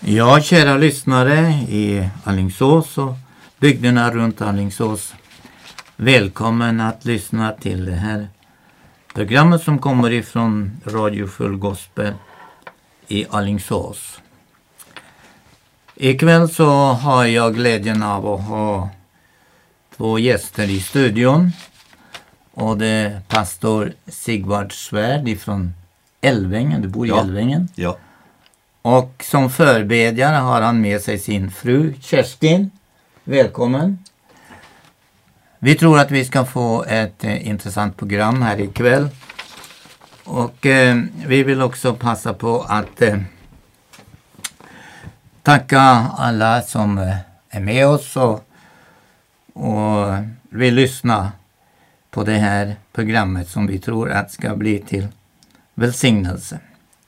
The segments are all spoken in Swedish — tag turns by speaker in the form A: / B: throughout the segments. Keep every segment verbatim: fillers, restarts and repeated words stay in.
A: Ja, kära lyssnare i Alingsås och bygderna runt Alingsås. Välkommen att lyssna till det här programmet som kommer ifrån Radio Full Gospel i Alingsås. Ikväll så har jag glädjen av att ha två gäster i studion. Och det är pastor Sigvard Svärd ifrån Älvängen. Du bor i
B: ja.
A: Älvängen.
B: Ja.
A: Och som förbedjare har han med sig sin fru Kerstin. Välkommen. Vi tror att vi ska få ett eh, intressant program här ikväll. Och eh, vi vill också passa på att eh, tacka alla som eh, är med oss och, och vill lyssna på det här programmet som vi tror att ska bli till välsignelse.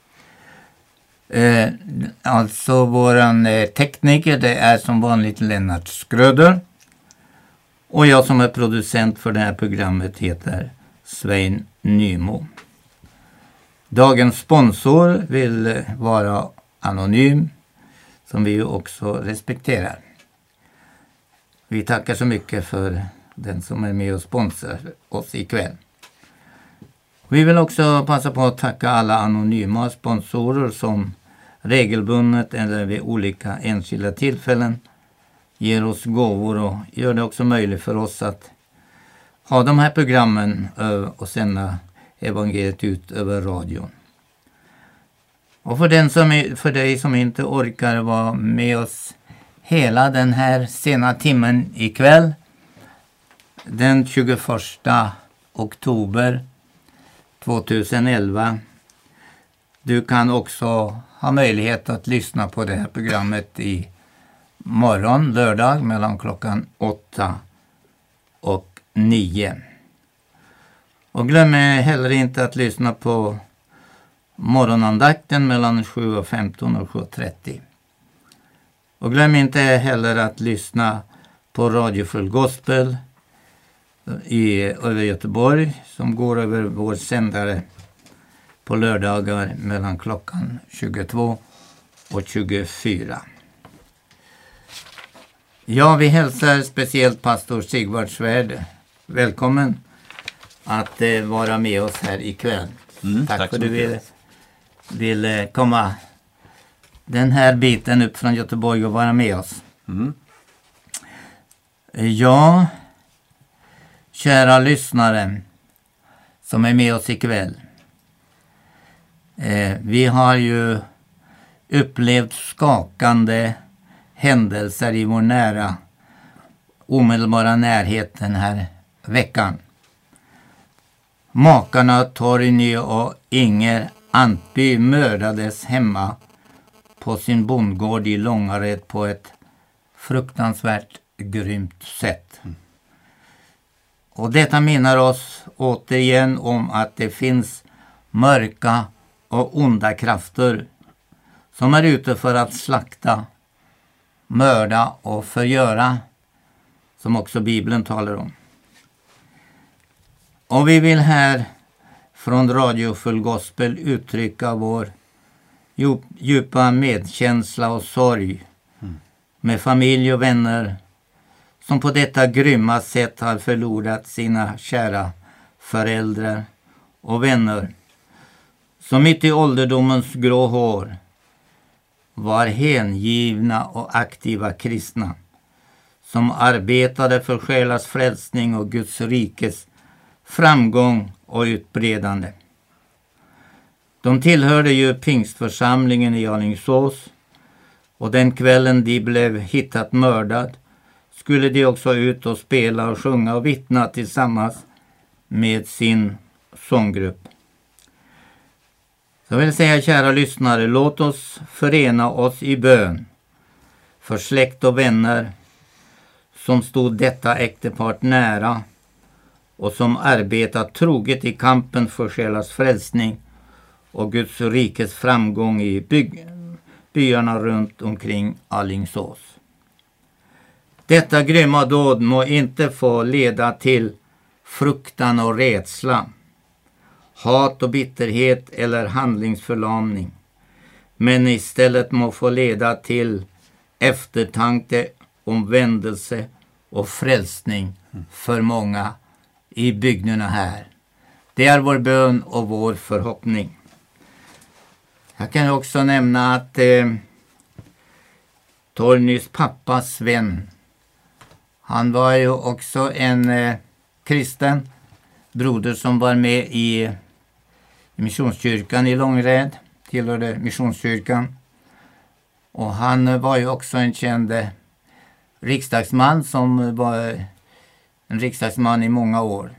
A: Eh, alltså våran eh, tekniker, det är som vanligt Lennart Skröder. Och jag som är producent för det här programmet heter Svein Nymo. Dagens sponsor vill eh, vara anonym, som vi också respekterar. Vi tackar så mycket för den som är med och sponsrar oss ikväll. Vi vill också passa på att tacka alla anonyma sponsorer som regelbundet eller vid olika enskilda tillfällen ger oss gåvor och gör det också möjligt för oss att ha de här programmen och sända evangeliet ut över radion. Och för, den som är, för dig som inte orkar vara med oss hela den här sena timmen ikväll, den tjugoförsta oktober tjugoelva. Du kan också ha möjlighet att lyssna på det här programmet i morgon, lördag, mellan klockan åtta och nio. Och glöm heller inte att lyssna på morgonandakten mellan sju och femton och sju och trettio. Och glöm inte heller att lyssna på Radio Full Gospel i över Göteborg som går över vår sändare på lördagar mellan klockan tjugotvå och tjugofyra. Ja, vi hälsar speciellt pastor Sigvard Svärd. Välkommen att eh, vara med oss här ikväll.
B: Mm,
A: tack,
B: tack
A: för att du vill, vill eh, komma den här biten upp från Göteborg och vara med oss.
B: Mm.
A: Ja, kära lyssnare som är med oss ikväll. Eh, vi har ju upplevt skakande händelser i vår nära, omedelbara närhet den här veckan. Makarna Torgny och Inger Antby mördades hemma på sin bondgård i Långared på ett fruktansvärt grymt sätt. Mm. Och detta minnar oss återigen om att det finns mörka och onda krafter som är ute för att slakta, mörda och förgöra, som också Bibeln talar om. Och vi vill här från Radio Full Gospel uttrycka vår djupa medkänsla och sorg mm. med familj och vänner som på detta grymma sätt har förlorat sina kära föräldrar och vänner som mitt i ålderdomens grå hår var hängivna och aktiva kristna som arbetade för själars frälsning och Guds rikes framgång och utbredande. De tillhörde ju pingstförsamlingen i Alingsås och den kvällen de blev hittat mördad skulle de också ut och spela och sjunga och vittna tillsammans med sin sånggrupp. Så vill säga, kära lyssnare, låt oss förena oss i bön för släkt och vänner som stod detta äktepart nära och som arbetat troget i kampen för själars frälsning och Guds rikes framgång i by- byarna runt omkring Alingsås. Detta grymma dåd må inte få leda till fruktan och rädsla, hat och bitterhet eller handlingsförlamning. men istället må få leda till eftertanke, omvändelse och frälsning för många i bygderna här. Det är vår bön och vår förhoppning. Jag kan också nämna att eh, Torgnys pappa Sven, han var ju också en eh, kristen broder som var med i, i missionskyrkan i Långred, tillhörde missionskyrkan. Och han var ju också en känd riksdagsman som var en riksdagsman i många år.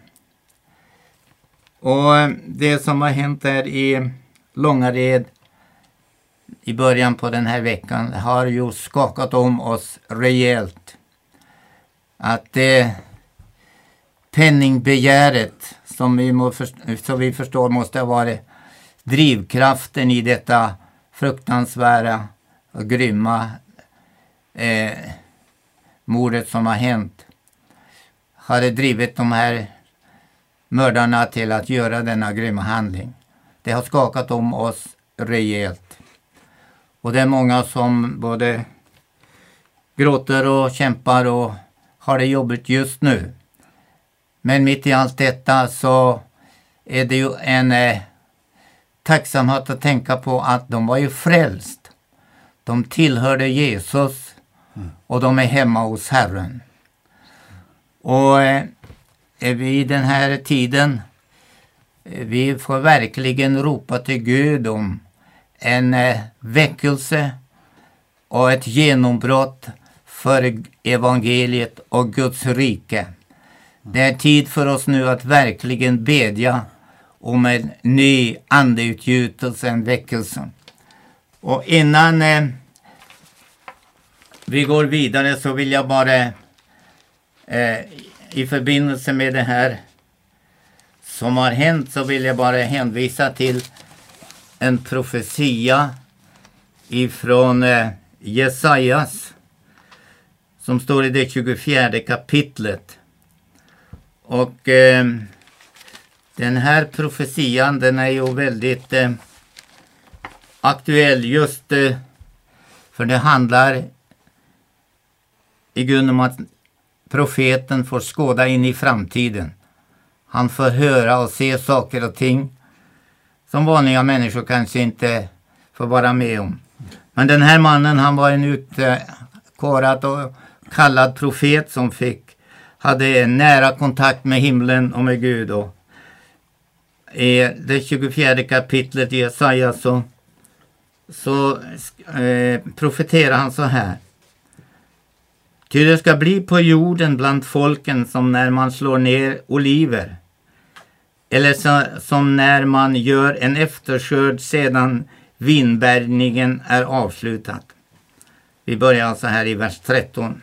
A: Och det som har hänt där i Långared i början på den här veckan har ju skakat om oss rejält. Att det penningbegäret som vi, må för, som vi förstår måste ha varit drivkraften i detta fruktansvärda och grymma eh, mordet som har hänt, hade drivit de här mördarna till att göra denna grymma handling. Det har skakat om oss rejält. Och det är många som både gråter och kämpar och har det jobbigt just nu. Men mitt i allt detta så är det ju en eh, tacksamhet att tänka på att de var ju frälst. De tillhörde Jesus och de är hemma hos Herren. Och eh, vi i den här tiden, eh, vi får verkligen ropa till Gud om en eh, väckelse och ett genombrott för evangeliet och Guds rike. Det är tid för oss nu att verkligen bedja om en ny andeutgjutelse, en väckelse. Och innan eh, vi går vidare så vill jag bara eh, i förbindelse med det här som har hänt så vill jag bara hänvisa till en profetia ifrån eh, Jesajas som står i det tjugofjärde kapitlet. Och eh, den här profetian, den är ju väldigt eh, aktuell just eh, för det handlar i grund om att profeten får skåda in i framtiden. Han får höra och se saker och ting som vanliga människor kanske inte får vara med om. Men den här mannen, han var en utkårad och kallad profet som fick hade en nära kontakt med himlen och med Gud. Och i det tjugofjärde kapitlet i Jesaja så, så eh, profeterar han så här. Ty det ska bli på jorden bland folken som när man slår ner oliver. Eller så, som när man gör en efterskörd sedan vinbärgningen är avslutad. Vi börjar alltså här i vers tretton.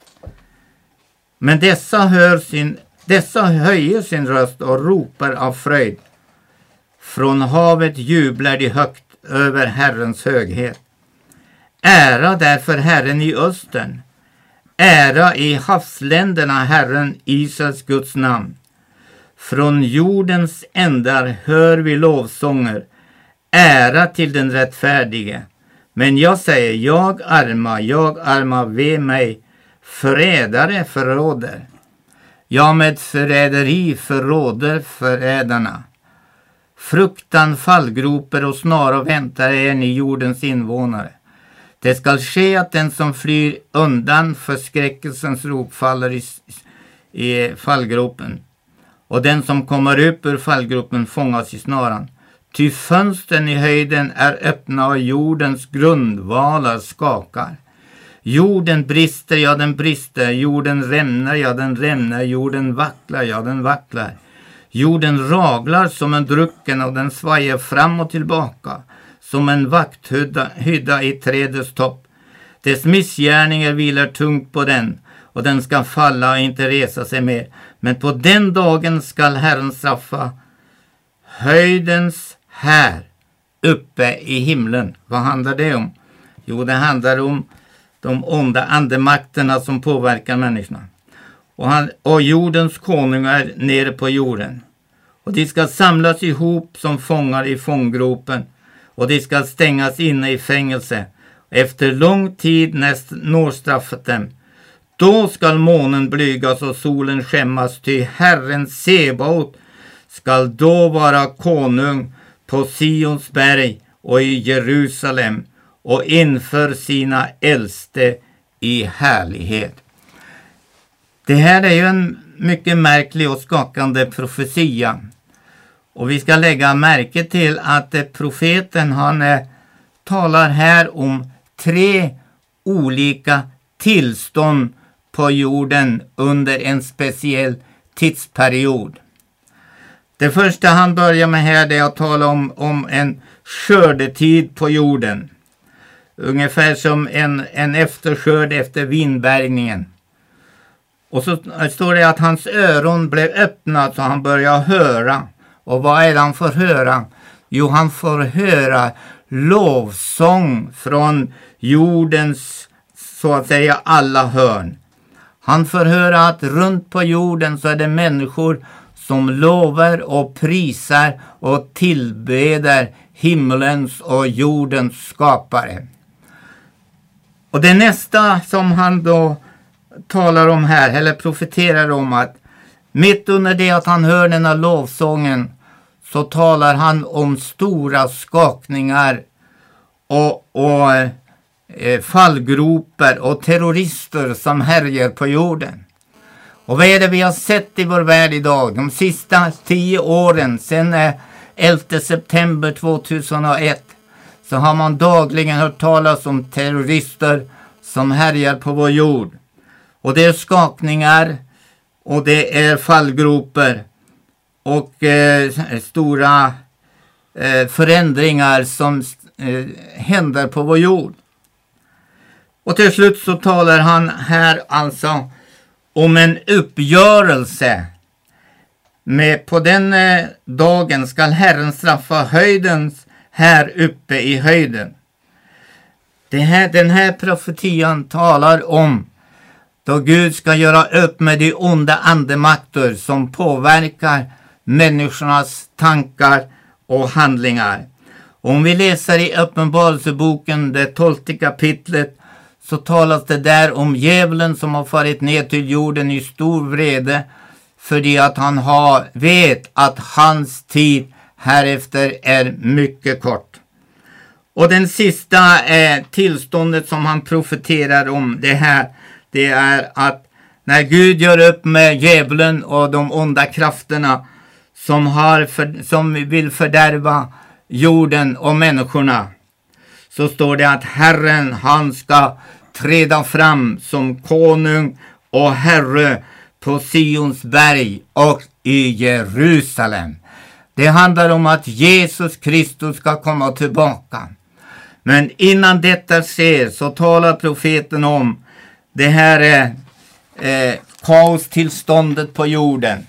A: Men dessa, hör sin, dessa höjer sin röst och ropar av fröjd. Från havet jublar de högt över Herrens höghet. Ära därför Herren i östern. Ära i havsländerna Herren Israels Guds namn. Från jordens ändar hör vi lovsånger. Ära till den rättfärdige. Men jag säger, jag arma, jag arma, ve mig. Förrädare förråder. Ja, med förräderi förråder förrädarna. Fruktan fallgroper och snara väntar er ni jordens invånare. Det skall ske att den som flyr undan förskräckelsens rop faller i, i fallgropen. Och den som kommer upp ur fallgropen fångas i snaran. Ty fönstren i höjden är öppna och jordens grundvalar skakar. Jorden brister, ja den brister. Jorden rämnar, ja den rämnar. Jorden vacklar, ja den vacklar. Jorden raglar som en drucken och den svajar fram och tillbaka. Som en vakthydda hydda i trädets topp. Dess missgärningar vilar tungt på den. Och den ska falla och inte resa sig mer. Men på den dagen skall Herren straffa höjdens här uppe i himlen. Vad handlar det om? Jo, det handlar om de onda andemakterna som påverkar människorna. Och, han, och jordens konungar nere på jorden. Och de ska samlas ihop som fångar i fånggropen. och de ska stängas inne i fängelse. Efter lång tid näst når straffet dem. Då skall månen blygas och solen skämmas, ty Herren Sebaot skall då vara konung på Sions berg och i Jerusalem och inför sina äldste i härlighet. Det här är ju en mycket märklig och skakande profetia. Och vi ska lägga märke till att profeten han är, talar här om tre olika tillstånd på jorden under en speciell tidsperiod. Det första han börjar med här är att tala om, om en skördetid på jorden. Ungefär som en, en efterskörd efter vinbärgningen. Och så står det att hans öron blev öppna så han började höra. Och vad är det han får höra? Jo, han får höra lovsång från jordens, så att säga, alla hörn. Han får höra att runt på jorden så är det människor som lovar och prisar och tillbeder himmelens och jordens skapare. Och det nästa som han då talar om här, eller profeterar om, att mitt under det att han hör den här lovsången så talar han om stora skakningar och, och eh, fallgropar och terrorister som härjar på jorden. Och vad är det vi har sett i vår värld idag? De sista tio åren, sedan eh, elfte september tvåtusenett, så har man dagligen hört talas om terrorister som härjar på vår jord. Och det är skakningar och det är fallgropar och eh, stora eh, förändringar som eh, händer på vår jord. Och till slut så talar han här alltså om en uppgörelse. Med på den eh, dagen ska Herren straffa höjdens här uppe i höjden. Det här, den här profetian talar om då Gud ska göra upp med de onda andemakter som påverkar människornas tankar och handlingar. Om vi läser i Uppenbarelseboken, det tolfte kapitlet, så talas det där om djävulen som har farit ner till jorden i stor vrede, för att han har, vet att hans tid härefter är mycket kort. Och den sista eh, tillståndet som han profeterar om det här, det är att när Gud gör upp med djävulen och de onda krafterna som, har för, som vill fördärva jorden och människorna, så står det att Herren, han ska träda fram som konung och herre på Sions berg och i Jerusalem. Det handlar om att Jesus Kristus ska komma tillbaka. Men innan detta sker så talar profeten om det här är eh, kaostillståndet på jorden.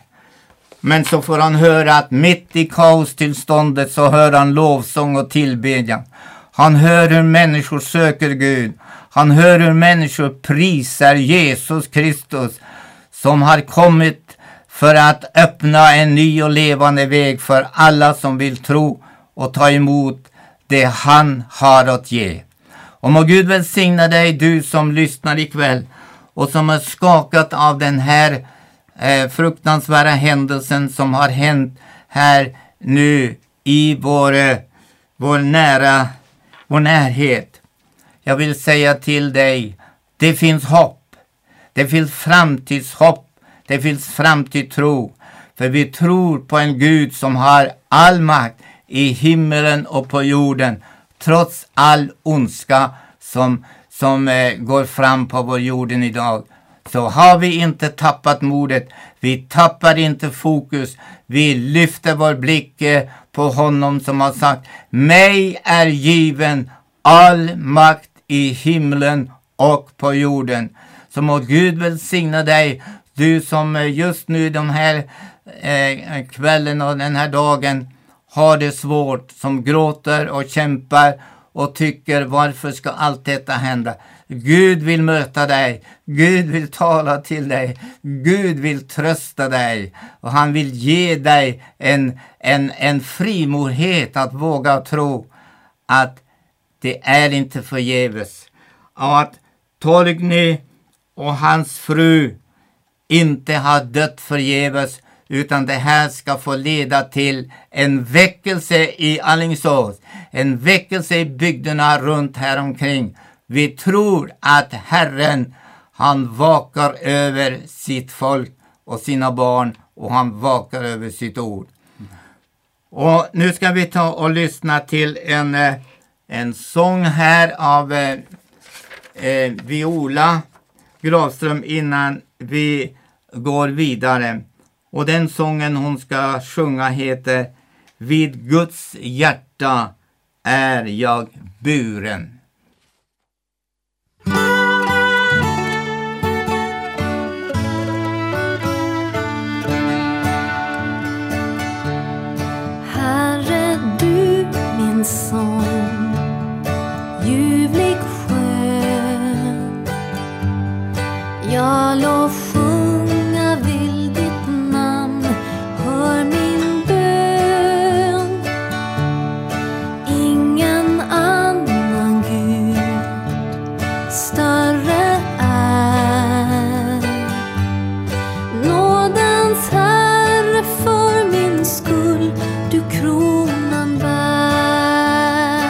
A: Men så får han höra att mitt i kaostillståndet så hör han lovsång och tillbedjan. Han hör hur människor söker Gud. Han hör hur människor prisar Jesus Kristus som har kommit för att öppna en ny och levande väg för alla som vill tro och ta emot det han har att ge. Och må Gud välsigna dig, du som lyssnar ikväll och som är skakat av den här eh, fruktansvärda händelsen som har hänt här nu i vår, eh, vår, nära, vår närhet. Jag vill säga till dig, det finns hopp. Det finns framtidshopp. Det finns framtidstro. För vi tror på en Gud som har all makt i himmelen och på jorden. Trots all ondska som, som eh, går fram på vår jorden idag. Så har vi inte tappat modet. Vi tappar inte fokus. Vi lyfter vår blick eh, på honom som har sagt: mig är given all makt i himlen och på jorden. Så må Gud välsigna dig. Du som just nu den här eh, kvällen och den här dagen har det svårt. Som gråter och kämpar och tycker varför ska allt detta hända. Gud vill möta dig. Gud vill tala till dig. Gud vill trösta dig. Och han vill ge dig en, en, en frimodhet att våga tro att det är inte förgäves. Och att Torgny och hans fru inte har dött förgäves, utan det här ska få leda till en väckelse i Alingsås. En väckelse i bygderna runt här omkring. Vi tror att Herren, han vakar över sitt folk och sina barn, och han vakar över sitt ord. Och nu ska vi ta och lyssna till en, en sång här av eh, eh, Viola Gravström innan vi går vidare. Och den sången hon ska sjunga heter Vid Guds hjärta är jag buren.
B: Herre, du min sång, ljuvlig skön, jag lov sjunga vill ditt namn, hör min bön. Ingen annan Gud större är, nådens Herre för min skull du kronan bär.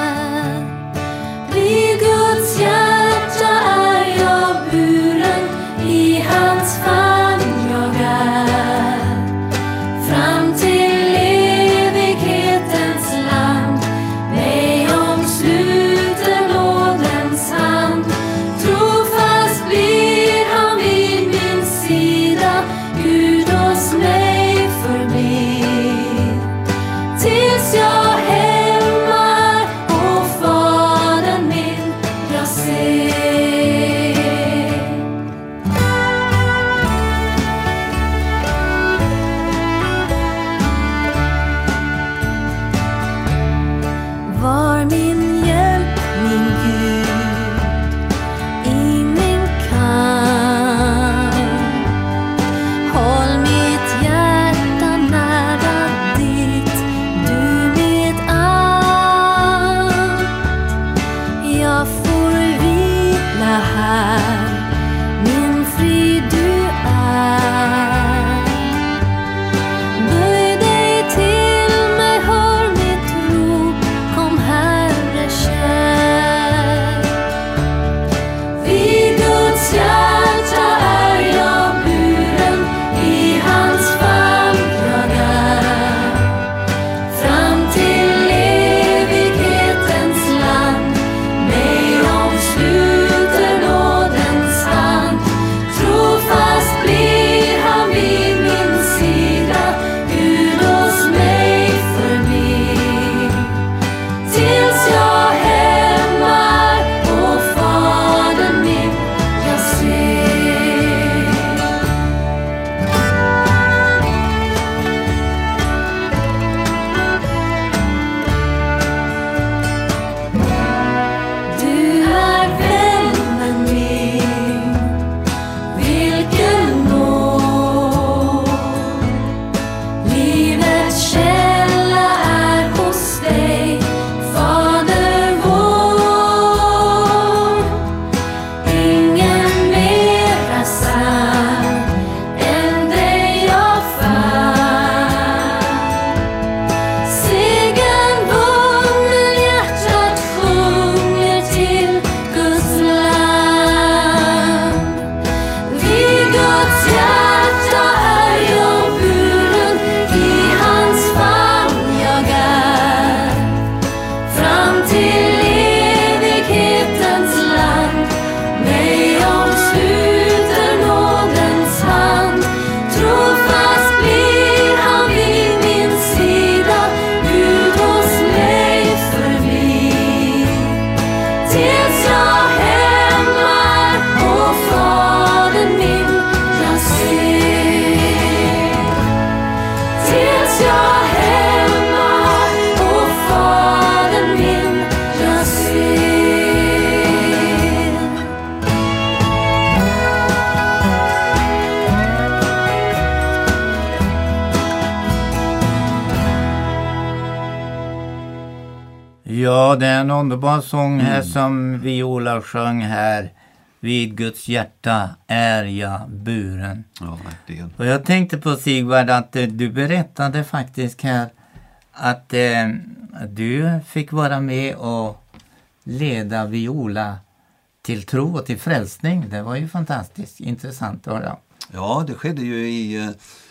A: Ja, det är en underbar sång här mm. som Viola sjöng här. Vid Guds hjärta är jag buren.
C: Ja, verkligen.
A: Och jag tänkte på Sigvard att eh, du berättade faktiskt här att eh, du fick vara med och leda Viola till tro och till frälsning. Det var ju fantastiskt intressant att höra.
C: Ja, det skedde ju i eh,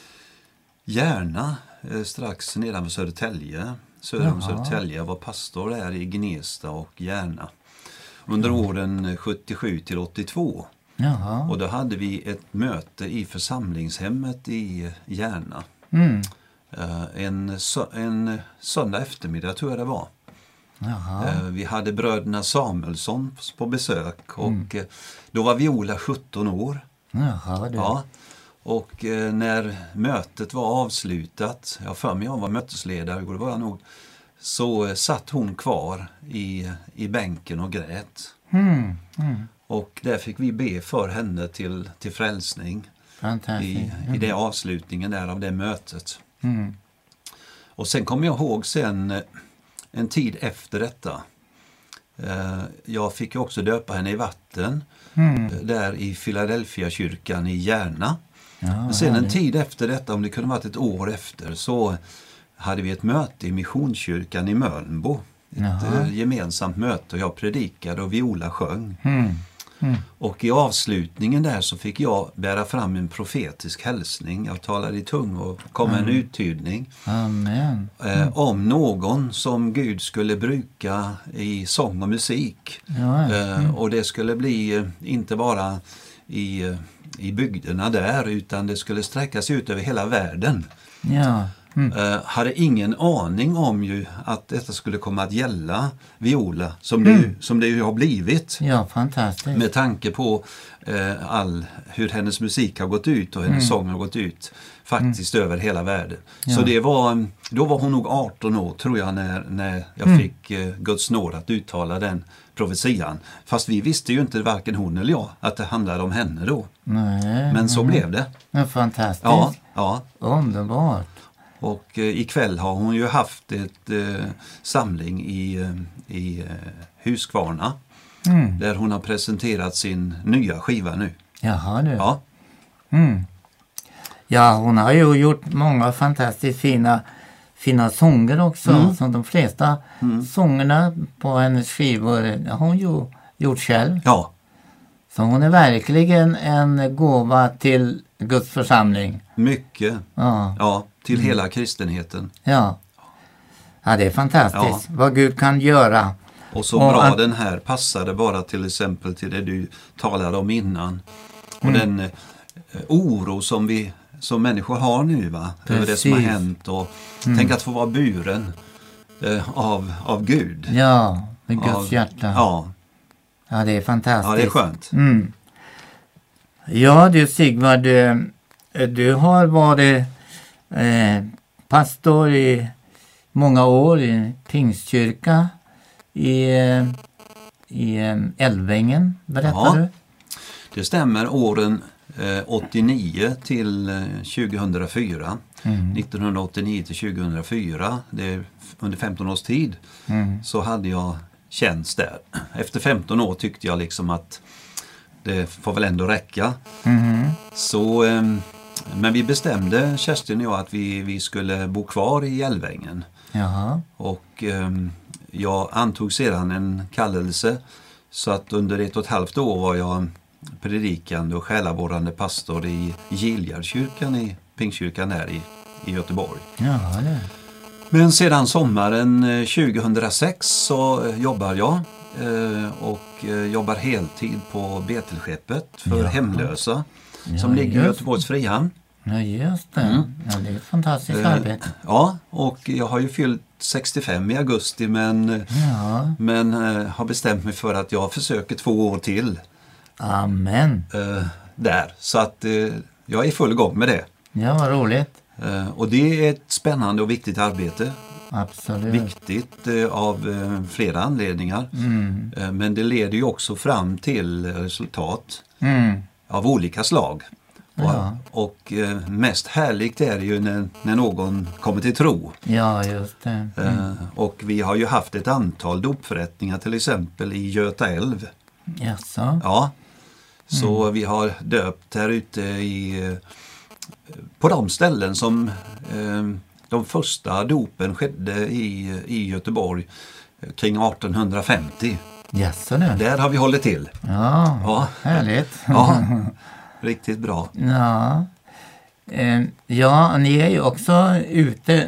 C: Järna, eh, strax nedanför Södertälje. Söder om Södertälje. Jag var pastor där i Gnesta och Järna under mm. åren sjuttiosju till åttiotvå.
A: Jaha.
C: Och då hade vi ett möte i församlingshemmet i Järna.
A: Mm.
C: Uh, en, en söndag eftermiddag tror jag det var.
A: Jaha.
C: Vi hade bröderna Samuelsson på besök och
A: Mm.
C: då var Viola sjutton år.
A: Jaha, du.
C: Ja. Och när mötet var avslutat, jag för mig jag var mötesledare, det var jag nog, så satt hon kvar i, i bänken och grät.
A: Mm. Mm.
C: Och där fick vi be för henne till, till frälsning i, i det avslutningen där av det mötet.
A: Mm.
C: Och sen kommer jag ihåg sen en tid efter detta. Jag fick ju också döpa henne i vatten.
A: Mm.
C: Där i Philadelphia kyrkan i Järna.
A: Ja,
C: Men sen en
A: härligt.
C: tid efter detta, om det kunde varit ett år efter, så hade vi ett möte i Missionskyrkan i Mölnbo. Ett
A: Jaha.
C: gemensamt möte och jag predikade och Viola sjöng.
A: Mm. Mm.
C: Och i avslutningen där så fick jag bära fram en profetisk hälsning. Jag talade i tung och kom
A: Mm.
C: en uttydning.
A: Amen.
C: Eh, om någon som Gud skulle bruka i sång och musik.
A: Ja.
C: Eh,
A: Mm.
C: och det skulle bli eh, inte bara i, eh, i bygderna där, utan det skulle sträcka sig ut över hela världen.
A: Ja. Mm.
C: Eh, hade ingen aning om ju att detta skulle komma att gälla Viola som,
A: Mm.
C: det, ju- som det ju har blivit.
A: Ja, fantastiskt.
C: Med tanke på eh, all, hur hennes musik har gått ut och hennes
A: Mm.
C: sång har gått ut faktiskt över hela världen.
A: Ja.
C: Så det var, då var hon nog arton år tror jag när, när jag
A: Mm.
C: fick eh, Guds nåd att uttala den profetian. Fast vi visste ju inte, varken hon eller jag, att det handlade om henne då.
A: Nej,
C: Men så
A: nej.
C: blev det.
A: Ja, fantastiskt.
C: Ja, ja.
A: Underbart.
C: Och eh, ikväll har hon ju haft ett eh, samling i, eh, i eh, Huskvarna.
A: Mm.
C: Där hon har presenterat sin nya skiva nu.
A: Jaha, du.
C: Ja.
A: Mm. Ja, hon har ju gjort många fantastiskt fina, fina sånger också.
C: Mm.
A: Som de flesta
C: Mm.
A: sångerna på hennes skivor har hon ju gjort själv.
C: Ja,
A: Så hon är verkligen en gåva till Guds församling.
C: mycket.
A: Ja,
C: Ja, till hela kristenheten.
A: ja. Ja, det är fantastiskt
C: Ja.
A: vad Gud kan göra.
C: Och så
A: Och
C: bra
A: att-
C: den här passade bara till exempel till det du talade om innan. Och
A: Mm.
C: den eh, oro som vi som människor har nu va? Över det som har
A: Precis.
C: hänt. Och
A: Mm.
C: tänk att få vara buren eh, av, av Gud.
A: Ja, med Guds
C: av,
A: hjärta.
C: Ja,
A: Ja, det är fantastiskt.
C: ja, det är skönt.
A: Mm. Ja, du Sigvard, du, du har varit eh, pastor i många år i Pingstkyrka i, eh, i eh, Älvängen, berättar
C: Ja.
A: du?
C: Det stämmer, åren eh, åttionio till eh, tjugohundrafyra.
A: Mm.
C: nittonhundraåttionio till tjugohundrafyra, det är f- under femton års tid,
A: Mm.
C: så hade jag tjänst där. Efter femton år tyckte jag liksom att det får väl ändå räcka.
A: Mm.
C: Så, eh, men vi bestämde, Kerstin och jag, att vi, vi skulle bo kvar i Älvängen.
A: Jaha.
C: Och eh, jag antog sedan en kallelse, så att under ett och ett halvt år var jag predikande och själavårdande pastor i Giljardskyrkan i Pingstkyrkan här i, i Göteborg.
A: Ja, det.
C: Men sedan sommaren eh, tjugohundrasex så eh, jobbar jag eh, och eh, jobbar heltid på Betelskeppet för
A: Jaha.
C: hemlösa
A: Ja,
C: som ligger i
A: just.
C: Göteborgs Frihamn.
A: Ja, just det.
C: Mm.
A: Ja, det är ett fantastiskt
C: Eh,
A: arbete.
C: Ja, och jag har ju fyllt sextiofem i augusti men, eh,
A: Ja,
C: men eh, har bestämt mig för att jag försöker två år till
A: amen.
C: eh, där. Så att eh, jag är i full gång med det.
A: Ja, vad roligt.
C: Eh, och det är ett spännande och viktigt arbete.
A: Absolut.
C: Viktigt eh, av eh, flera anledningar.
A: Mm.
C: Eh, men det leder ju också fram till resultat
A: Mm.
C: av olika slag.
A: Ja.
C: Och, och eh, mest härligt är det ju när, när någon kommer till tro.
A: Ja, just det. Mm.
C: Eh, och vi har ju haft ett antal dopförrättningar till exempel i Göta älv.
A: Jaså?
C: Ja, så mm. vi har döpt här ute i, eh, på de ställen som eh, de första dopen skedde i, i Göteborg eh, kring arton femtio.
A: Jaså det?
C: Där har vi hållit till.
A: Ja,
C: Ja.
A: härligt.
C: Ja, riktigt bra.
A: Ja. Eh, ja, ni är ju också ute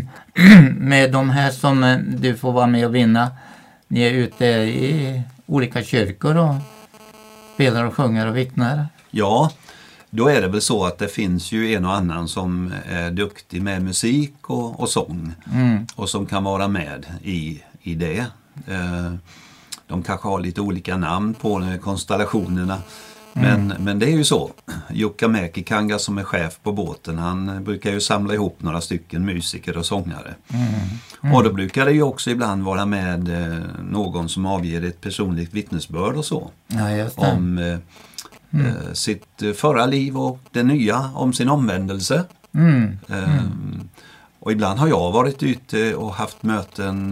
A: med de här som eh, du får vara med och vinna. Ni är ute i olika kyrkor och spelar och sjunger och vittnar.
C: Ja, då är det väl så att det finns ju en och annan som är duktig med musik och, och sång.
A: Mm.
C: Och som kan vara med i, i det. Eh, de kanske har lite olika namn på konstellationerna. Men, mm. men det är ju så. Jukka Mäkikanga som är chef på båten, han brukar ju samla ihop några stycken musiker och sångare.
A: Mm. Mm.
C: Och då brukar det ju också ibland vara med eh, någon som avger ett personligt vittnesbörd och så.
A: Ja, just det.
C: Om eh, mm. eh, sitt förra liv och det nya, om sin omvändelse.
A: Mm.
C: Eh,
A: Mm.
C: Och ibland har jag varit ute och haft möten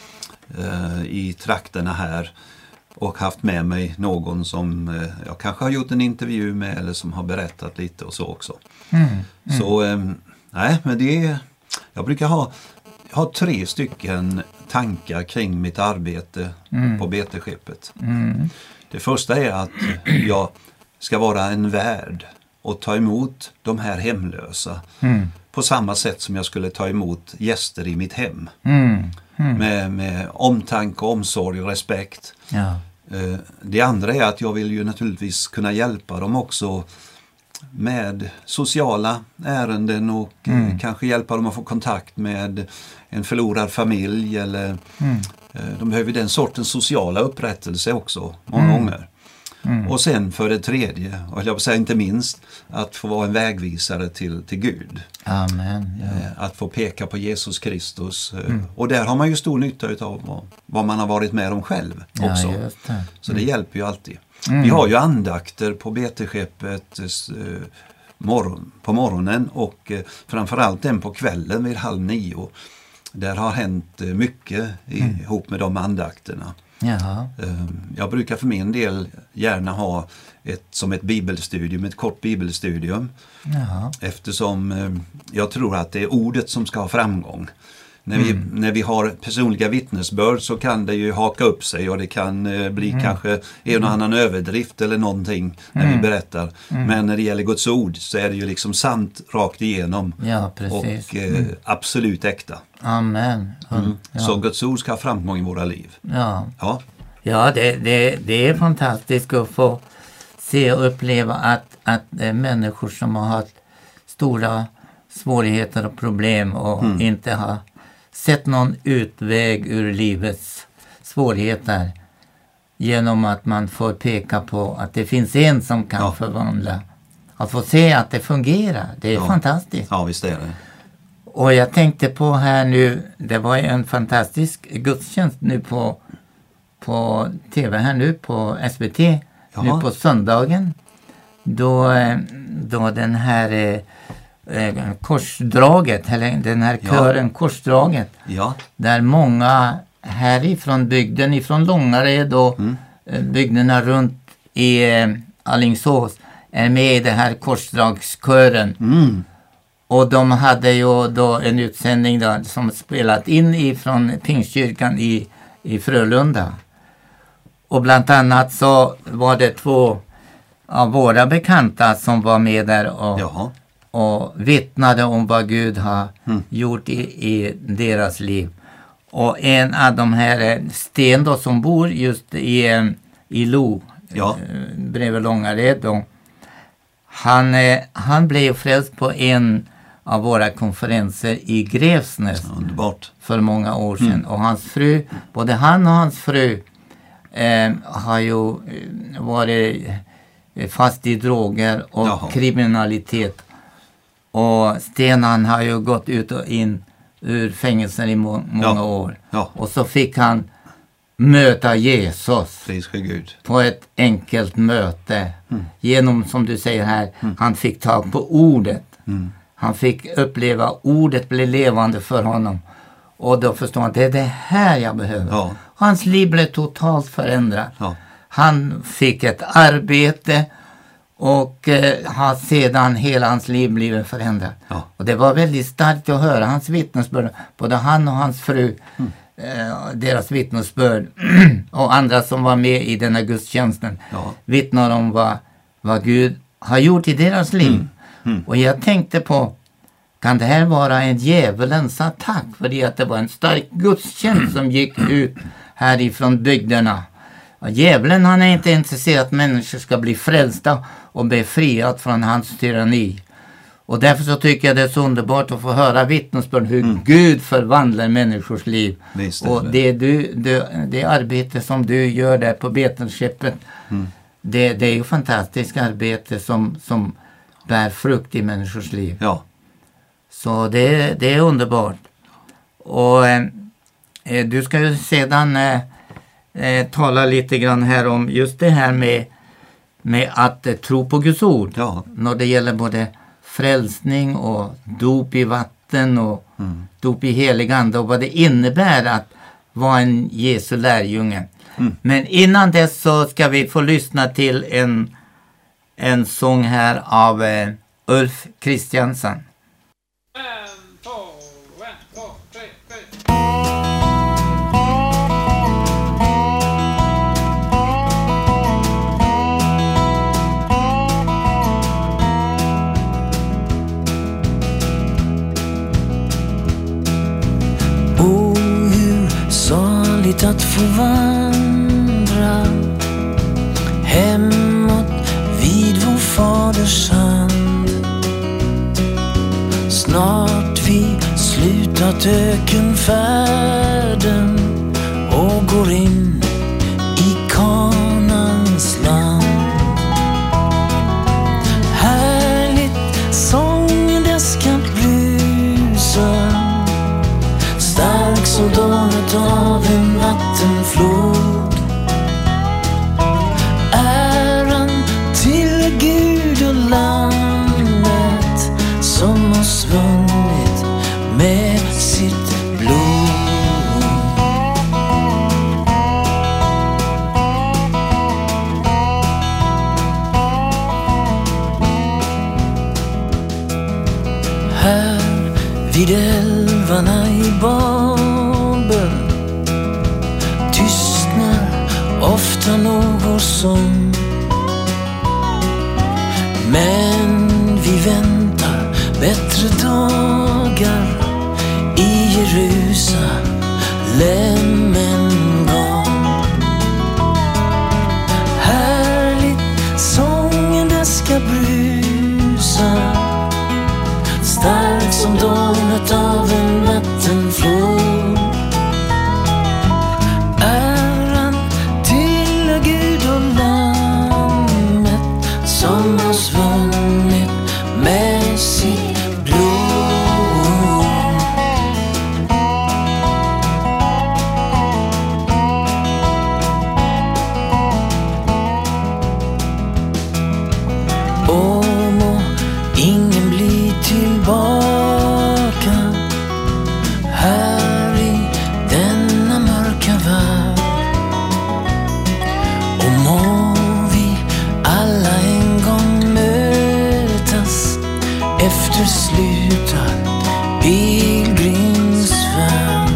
C: eh, i trakterna här. Och haft med mig någon som eh, jag kanske har gjort en intervju med eller som har berättat lite och så också.
A: Mm. Mm.
C: Så eh, nej, men det är, jag brukar ha, ha tre stycken tankar kring mitt arbete
A: Mm.
C: på beteskeppet.
A: Mm.
C: Det första är att jag ska vara en värd och ta emot de här hemlösa
A: Mm.
C: på samma sätt som jag skulle ta emot gäster i mitt hem.
A: Mm. Mm.
C: Med, med omtanke, omsorg och respekt.
A: Ja.
C: Det andra är att jag vill ju naturligtvis kunna hjälpa dem också med sociala ärenden och mm. kanske hjälpa dem att få kontakt med en förlorad familj eller
A: Mm.
C: de behöver den sortens sociala upprättelse också många
A: Mm.
C: gånger. Mm. Och sen för det tredje, och jag vill säga inte minst, att få vara en vägvisare till, till Gud.
A: Amen. Ja.
C: Att få peka på Jesus Kristus.
A: Mm.
C: Och där har man ju stor nytta av vad, vad man har varit med om själv också.
A: Ja, just det.
C: Så det hjälper ju alltid.
A: Mm.
C: Vi har ju andakter på beteskeppet eh, morgon, på morgonen och eh, framförallt den på kvällen vid halv nio. Där har hänt eh, mycket i,
A: Mm.
C: ihop med de andakterna.
A: Jaha.
C: Eh, jag brukar för min del gärna ha ett, som ett bibelstudium, ett kort bibelstudium.
A: Jaha.
C: Eftersom eh, jag tror att det är ordet som ska ha framgång. När vi,
A: Mm.
C: när vi har personliga vittnesbörd så kan det ju haka upp sig och det kan eh, bli
A: Mm.
C: kanske en och annan överdrift eller någonting när
A: Mm.
C: vi berättar.
A: Mm.
C: Men när det gäller Guds ord så är det ju liksom sant rakt igenom
A: Ja, precis.
C: och eh,
A: Mm.
C: absolut äkta.
A: Amen.
C: Mm.
A: Ja.
C: Så Guds ord ska ha framgång i våra liv.
A: Ja,
C: Ja,
A: ja det, det, det är fantastiskt att få se och uppleva att, att det är människor som har haft stora svårigheter och problem och
C: Mm.
A: inte har sett någon utväg ur livets svårigheter genom att man får peka på att det finns en som kan
C: Ja.
A: förvandla. Att få se att det fungerar, det är
C: Ja.
A: fantastiskt.
C: ja visst är det.
A: Och jag tänkte på här nu, det var ju en fantastisk gudstjänst nu på, på tv här nu på S V T,
C: Jaha.
A: nu på söndagen. Då, eh, då den här eh, eh, korsdraget, eller den här
C: Ja.
A: kören korsdraget,
C: Ja,
A: där många härifrån bygden, ifrån Långared och
C: Mm.
A: eh, bygderna runt i eh, Alingsås är med i den här korsdragskören.
C: mm.
A: Och de hade ju då en utsändning då, som spelat in ifrån Pingstkyrkan i, i Frölunda. Och bland annat så var det två av våra bekanta som var med där och,
C: Jaha.
A: och vittnade om vad Gud har
C: Mm.
A: gjort i, i deras liv. Och en av de här är Sten då, som bor just i, eh, i Lo,
C: Ja.
A: eh, bredvid Långared då. Han, eh, han blev frälst på en av våra konferenser i Grävsnäs
C: Underbart.
A: för många år sedan.
C: Mm.
A: Och hans fru, både han och hans fru eh, har ju eh, varit eh, fast i droger och
C: Jaha.
A: kriminalitet. Och Sten, han har ju gått ut och in ur fängelsen i må- många
C: Ja.
A: år.
C: Ja.
A: Och så fick han möta Jesus
C: Pris ske Gud.
A: på ett enkelt möte.
C: Mm.
A: Genom, som du säger här,
C: Mm.
A: han fick tag på ordet.
C: Mm.
A: Han fick uppleva ordet bli levande för honom. Och då förstår han att det är det här jag behöver.
C: Ja.
A: Hans liv blev totalt förändrat.
C: Ja.
A: Han fick ett arbete och eh, har sedan hela hans liv blivit förändrat.
C: Ja.
A: Och det var väldigt starkt att höra hans vittnesbörd. Både han och hans fru,
C: Mm.
A: eh, deras vittnesbörd och andra som var med i den här gudstjänsten
C: Ja.
A: vittnar om vad, vad Gud har gjort i deras liv.
C: Mm. Mm.
A: Och jag tänkte på, kan det här vara en djävulens attack? För att det var en stark gudstjänst som gick ut härifrån bygderna. Och djävulen, han är inte intresserad att människor ska bli frälsta och befriat från hans tyranni. Och därför så tycker jag det är så underbart att få höra vittnesbörd hur
C: Mm.
A: Gud förvandlar människors liv.
C: Visst är det.
A: Och det, du, det, det arbete som du gör där på Betelskeppet,
C: Mm.
A: det, det är ju fantastiskt arbete som, som bär frukt i människors liv.
C: Ja.
A: Så det, det är underbart. Och eh, du ska ju sedan eh, eh, tala lite grann här om just det här med, med att eh, tro på Guds ord.
C: Ja.
A: När det gäller både frälsning och dop i vatten och
C: Mm.
A: dop i helig ande och vad det innebär att vara en Jesu lärjunge.
C: Mm.
A: Men innan dess så ska vi få lyssna till en, en sång här av eh, Ulf Kristiansson.
D: En, två, en, två, tre, fyra.
E: O, hur saligt att få vandra hemåt vid vår faders hand. Snart vi slutat ökenfärden och går in i Kanans land. Härligt sången dess kan brusa, stark som dånet av en vattenflod. Äran till Gud och Lammet som oss vunnit med sitt blod. Här vid älvarna i Babel tystnar ofta någon sång. Men vi väntar bättre dagar i Jerusalem en gång. Härligt sången dess ska brusa, stark som dånet av en vattenflod. Äran till Gud och Lammet som oss vunnit med sitt blod. Och må ingen bli tillbaka här i denna mörka värld. Och må vi alla en gång mötas efter slutad pilgrimsfärd.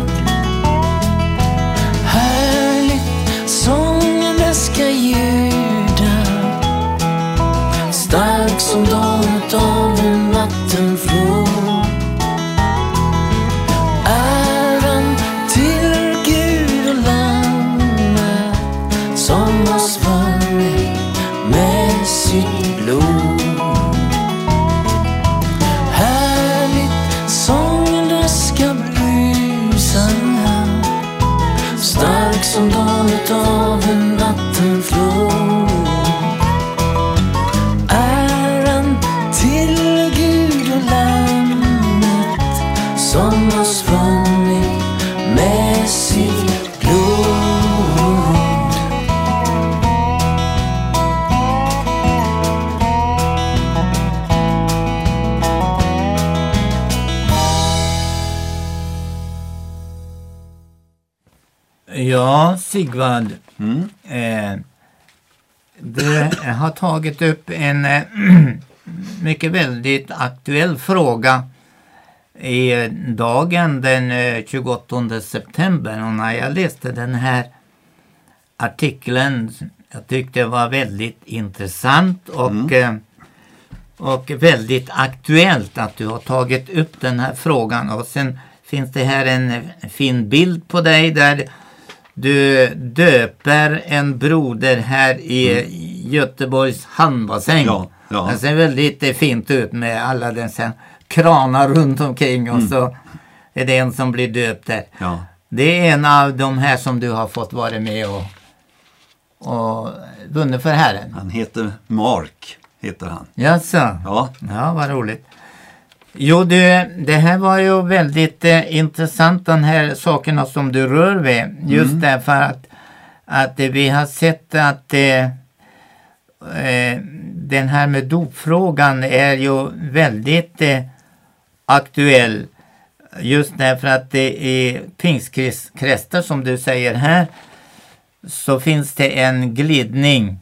E: Härligt sången dess ska ljuda, stark som dånet av en vattenflod. Äran till Gud och Lammet som oss vunnit med sitt blod. Härligt sången dess ska brusa, stark som dånet av en vattenflod. Äran till
A: Ja, Sigvard.
C: Mm.
A: Eh, du har tagit upp en eh, mycket väldigt aktuell fråga i dagen den eh, tjugoåttonde september. Och när jag läste den här artikeln, jag tyckte det var väldigt intressant och,
C: Mm.
A: eh, och väldigt aktuellt att du har tagit upp den här frågan. Och sen finns det här en eh, fin bild på dig där du döper en broder här i mm. Göteborgs handbassäng.
C: Ja, ja.
A: Det ser väldigt eh, fint ut med alla dessa kranar runt omkring och
C: Mm.
A: så är det en som blir döpt där.
C: Ja.
A: Det är en av de här som du har fått vara med och, och vunnit för Herren.
C: Han heter Mark, heter han.
A: Jaså?
C: Ja,
A: Ja, vad roligt. Jo, du, det här var ju väldigt eh, intressant, de här sakerna som du rör vid. Just
C: Mm.
A: därför att, att eh, vi har sett att eh, eh, den här med dopfrågan är ju väldigt eh, aktuell. Just därför att det är pingstkretsar som du säger här, så finns det en glidning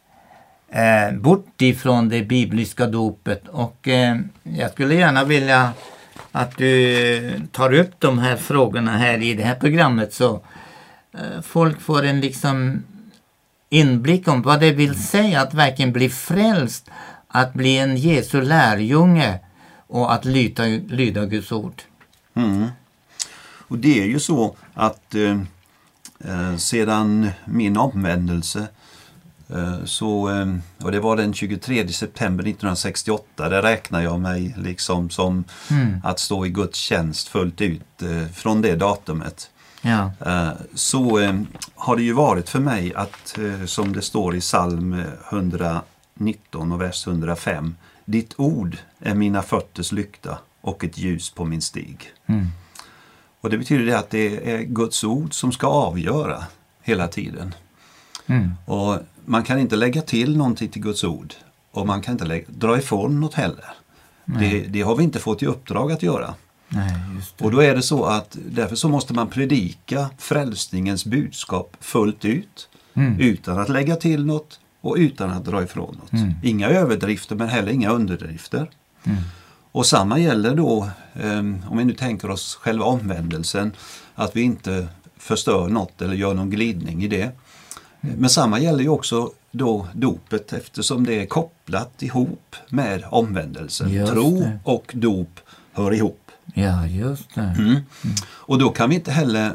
A: eh, bort ifrån det bibliska dopet. Och eh, jag skulle gärna vilja att du tar upp de här frågorna här i det här programmet, så eh, folk får en liksom inblick om vad det vill säga att verkligen bli frälst, att bli en Jesu lärjunge och att lyda, lyda Guds ord.
C: Mm. Och det är ju så att eh, eh, sedan min omvändelse eh, så, eh, och det var den tjugotredje september nittonhundrasextioåtta, där räknar jag mig liksom som
A: Mm.
C: att stå i Guds tjänst fullt ut eh, från det datumet.
A: Ja.
C: Eh, så eh, har det ju varit för mig att, eh, som det står i psalm etthundranitton och vers hundrafem, ditt ord är mina fötters lykta och ett ljus på min stig.
A: Mm.
C: Och det betyder det att det är Guds ord som ska avgöra hela tiden.
A: Mm.
C: Och man kan inte lägga till någonting till Guds ord. Och man kan inte lägga, dra ifrån något heller. Det, det har vi inte fått i uppdrag att göra.
A: Nej, just det.
C: Och då är det så att därför så måste man predika frälsningens budskap fullt ut.
A: Mm.
C: Utan att lägga till något och utan att dra ifrån något.
A: Mm.
C: Inga överdrifter men heller inga underdrifter.
A: Mm.
C: Och samma gäller då, um, om vi nu tänker oss själva omvändelsen, att vi inte förstör något eller gör någon glidning i det. Mm. Men samma gäller ju också då dopet, eftersom det är kopplat ihop med omvändelsen.
A: Just
C: Tro
A: det.
C: och dop hör ihop.
A: Ja, just det.
C: Mm. Mm. Och då kan vi inte heller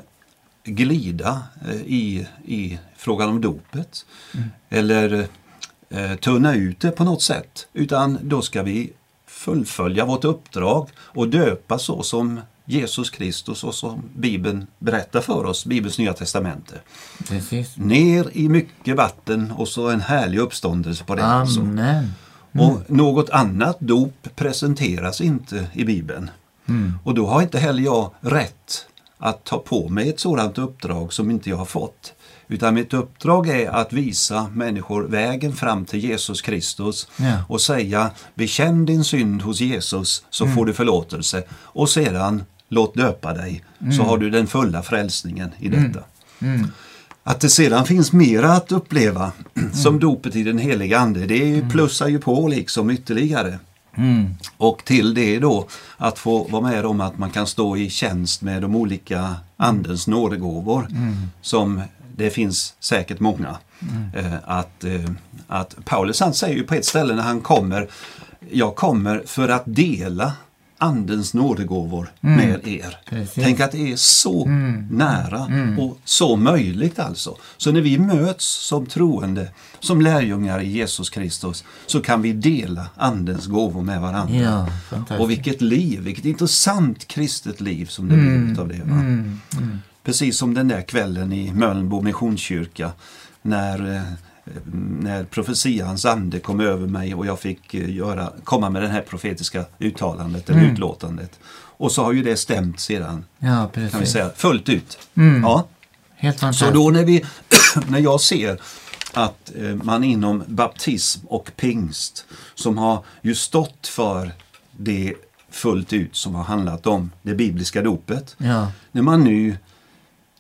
C: glida eh, i, i frågan om dopet. Mm. Eller eh, tunna ut det på något sätt. Utan då ska vi fullfölja vårt uppdrag och döpa så som Jesus Kristus och som Bibeln berättar för oss, Bibelns nya testamente.
A: Precis.
C: Ner i mycket vatten och så en härlig uppståndelse på det. Alltså.
A: Amen.
C: Och något annat dop presenteras inte i Bibeln.
A: Mm.
C: Och då har inte heller jag rätt att ta på mig ett sådant uppdrag som inte jag har fått. Utan mitt uppdrag är att visa människor vägen fram till Jesus Kristus.
A: Ja.
C: Och säga, bekänn din synd hos Jesus så
A: Mm.
C: får du förlåtelse. Och sedan låt döpa dig så har du den fulla frälsningen i detta.
A: Mm.
C: Att det sedan finns mera att uppleva som dopet i den heliga ande, det är ju, plussar ju på liksom ytterligare.
A: Mm.
C: Och till det då att få vara med om att man kan stå i tjänst med de olika andens nådegåvor
A: Mm.
C: som det finns säkert många. Eh, att, eh, att Paulus han säger ju på ett ställe när han kommer, jag kommer för att dela andens nådegåvor
A: Mm.
C: med er.
A: Precis.
C: Tänk att det är så
A: Mm.
C: nära
A: Mm.
C: och så möjligt alltså. Så när vi möts som troende, som lärjungar i Jesus Kristus, så kan vi dela andens gåvor med varandra.
A: Ja, fantastiskt.
C: Och vilket liv, vilket intressant kristet liv som det
A: Mm.
C: blir utav det. Va?
A: Mm. Mm.
C: Precis som den där kvällen i Mölnbo missionskyrka när, eh, när profetians ande kom över mig och jag fick eh, göra, komma med det här profetiska uttalandet eller
A: Mm.
C: utlåtandet. Och så har ju det stämt sedan,
A: Ja, precis.
C: kan vi säga, fullt ut.
A: Mm.
C: Ja.
A: Helt
C: Så
A: fantastiskt.
C: då när, vi, när jag ser att eh, man inom baptism och pingst som har ju stått för det fullt ut som har handlat om det bibliska dopet.
A: Ja.
C: När man nu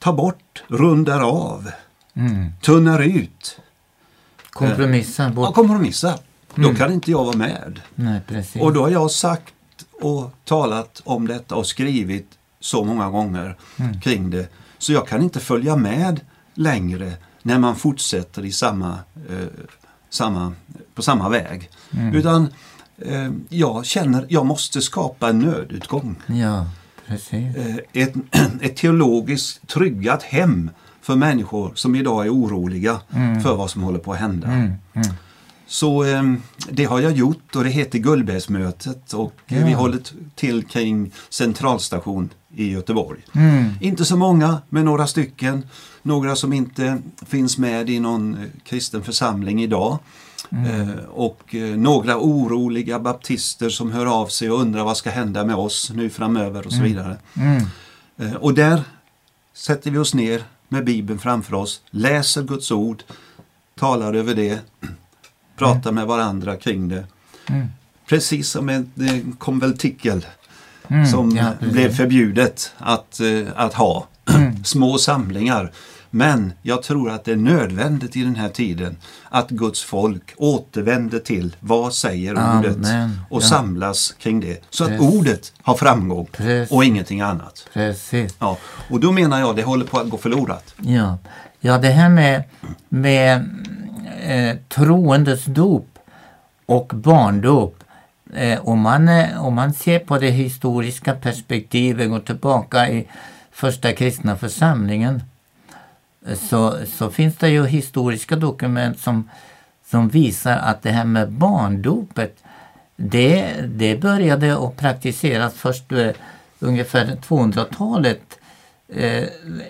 C: tar bort, rundar av,
A: Mm.
C: tunnar ut.
A: Kompromissa
C: Ja,
A: bort.
C: kompromissa. Då
A: Mm.
C: kan inte jag vara med.
A: Nej, precis.
C: Och då har jag sagt och talat om detta och skrivit så många gånger
A: Mm.
C: kring det. Så jag kan inte följa med längre när man fortsätter i samma, eh, samma, på samma väg.
A: Mm.
C: Utan eh, jag känner jag måste skapa en nödutgång.
A: Ja, precis.
C: Eh, ett, ett teologiskt tryggat hem för människor som idag är oroliga
A: Mm.
C: för vad som håller på att hända.
A: Mm. Mm.
C: Så eh, det har jag gjort och det heter Gullbergsmötet och
A: Ja.
C: vi håller t- till kring centralstation i Göteborg.
A: Mm.
C: Inte så många, men några stycken. Några som inte finns med i någon eh, kristen församling idag.
A: Mm.
C: Eh, och eh, några oroliga baptister som hör av sig och undrar vad ska hända med oss nu framöver och så vidare.
A: Mm.
C: Eh, och där sätter vi oss ner med Bibeln framför oss, läser Guds ord, talar över det, pratar med varandra kring det.
A: Mm.
C: Precis som en, en konventikel
A: Mm.
C: som
A: Ja, precis.
C: blev förbjudet att, eh, att ha.
A: Mm.
C: Små samlingar. Men jag tror att det är nödvändigt i den här tiden att Guds folk återvänder till vad säger ordet
A: Amen.
C: och
A: Ja.
C: samlas kring det. Så att
A: Precis.
C: ordet har framgång
A: Precis.
C: och ingenting annat.
A: Precis.
C: Ja. Och då menar jag det håller på att gå förlorat.
A: Ja, ja det här med, med eh, troendes dop och barndop. Eh, om, man, eh, om man ser på det historiska perspektivet, går tillbaka i första kristna församlingen, eh, så, så finns det ju historiska dokument som, som visar att det här med barndopet, det, det började att praktiseras först eh, ungefär tvåhundratalet eh,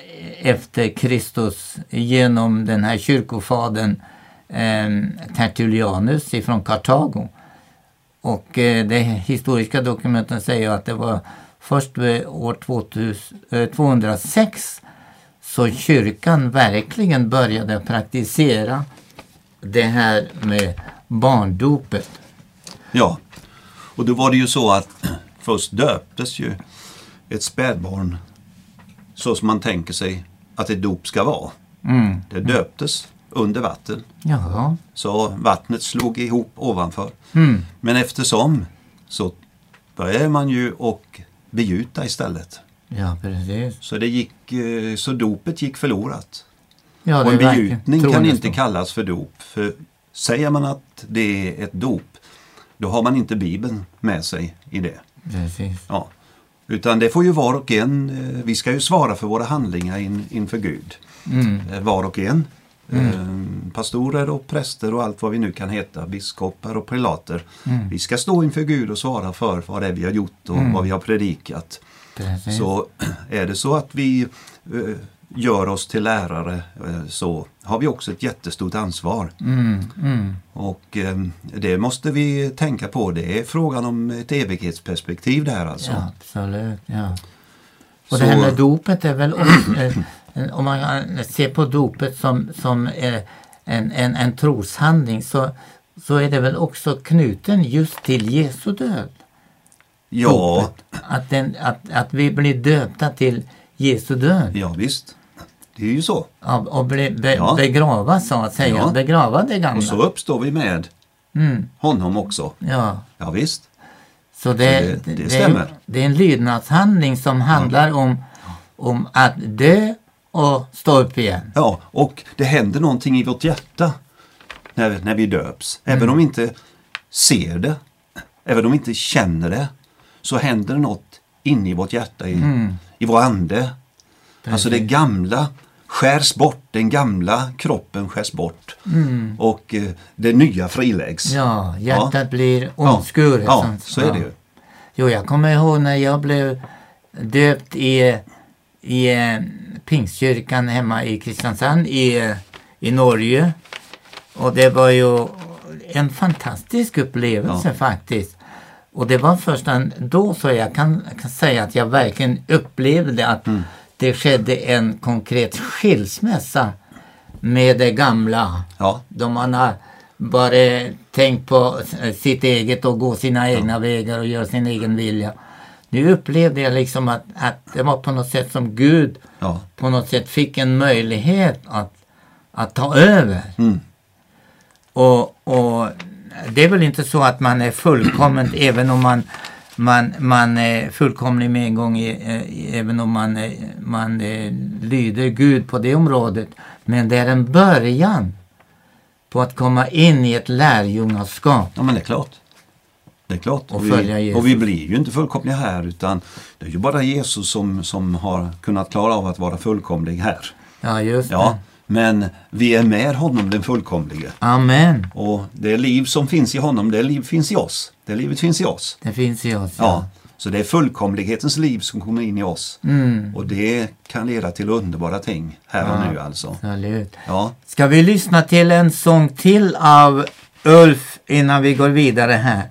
A: efter Kristus genom den här kyrkofadern eh, Tertullianus ifrån Kartago. Och eh, de historiska dokumenten säger att det var först vid år tvåtusen, eh, tvåhundrasex så kyrkan verkligen började praktisera det här med barndopet.
C: Ja, och då var det ju så att först döptes ju ett spädbarn så som man tänker sig att ett dop ska vara.
A: Mm.
C: Det döptes under vatten.
A: Jaha.
C: Så vattnet slog ihop ovanför.
A: Mm.
C: Men eftersom så började man ju och begjuta istället.
A: Ja, precis.
C: Så det gick, eh, så dopet gick förlorat.
A: Ja,
C: Och en
A: det är verkligen
C: begjutning kan
A: troendes
C: inte
A: dop.
C: kallas för dop. För säger man att det är ett dop, då har man inte Bibeln med sig i det.
A: Precis.
C: Ja. Utan det får ju var och en, eh, vi ska ju svara för våra handlingar in, inför Gud.
A: Mm.
C: Eh, Var och en.
A: Mm.
C: Eh, Pastorer och präster och allt vad vi nu kan heta, biskopar och prelater.
A: Mm.
C: Vi ska stå inför Gud och svara för vad det är vi har gjort och
A: Mm.
C: vad vi har predikat.
A: Precis.
C: Så är det så att vi eh, gör oss till lärare eh, så har vi också ett jättestort ansvar.
A: Mm. Mm.
C: Och eh, det måste vi tänka på. Det är frågan om ett evighetsperspektiv där alltså.
A: Ja, absolut. Ja. Och
C: Så-
A: det här med dopet är väl också, eh, en- om man eh, ser på dopet som, som eh, en, en, en troshandling så, så är det väl också knuten just till Jesu död.
C: Ja,
A: Dopet. Att, den, att, att vi blir döpta till Jesu död.
C: ja visst. Det är ju så.
A: Ja, och bli, be,
C: Ja.
A: begrava så att säga.
C: Ja.
A: Begrava det gamla.
C: Och så uppstår vi med
A: Mm,
C: honom också.
A: ja.
C: Ja visst.
A: Så det,
C: det-
A: det,
C: det
A: det,
C: stämmer.
A: är, det är en lydnadshandling som handlar om, om att dö och stå upp igen.
C: Ja, och det händer någonting i vårt hjärta när, när vi döps. Även om vi inte ser det, även om vi inte känner det, så händer något inne i vårt hjärta, i,
A: Mm.
C: i vår ande. Alltså det gamla skärs bort, den gamla kroppen skärs bort.
A: Mm.
C: Och eh, det nya friläggs.
A: Ja, hjärtat
C: Ja.
A: blir
C: Ja,
A: omskuret.
C: ja,
A: som-
C: så är det ju.
A: Jo, jag kommer ihåg när jag blev döpt i, i eh, Pingstkyrkan hemma i Kristiansand i, eh, i Norge. Och det var ju en fantastisk upplevelse
C: Ja.
A: faktiskt. Och det var först en- då så jag kan, kan säga att jag verkligen upplevde att
C: Mm.
A: det skedde en konkret skilsmässa med det gamla.
C: Ja,
A: Då man har bara tänkt på eh, sitt eget och gå sina egna vägar och göra sin egen vilja. Nu upplevde jag liksom att, att det var på något sätt som Gud
C: Ja.
A: på något sätt fick en möjlighet att, att ta över.
C: Mm.
A: Och, och det är väl inte så att man är fullkommen även om man, man, man är fullkomlig med en gång i, eh, även om man, eh, man eh, lyder Gud på det området. Men det är en början på att komma in i ett lärjungaskap.
C: Ja, men det är klart. Det är klart.
A: Och
C: Och,
A: följa
C: vi,
A: Jesus.
C: och vi blir ju inte fullkomliga här, utan det är ju bara Jesus som, som har kunnat klara av att vara fullkomlig här.
A: Ja, just
C: Ja,
A: det.
C: men vi är med honom, den fullkomlige.
A: Amen.
C: Och det liv som finns i honom, det liv finns i oss. Det livet finns i oss.
A: Det finns i oss.
C: Ja, så det är fullkomlighetens liv som kommer in i oss.
A: Mm.
C: Och det kan leda till underbara ting här och
A: Ja.
C: nu alltså.
A: Absolut.
C: Ja,
A: Ska vi lyssna till en sång till av Ulf innan vi går vidare här?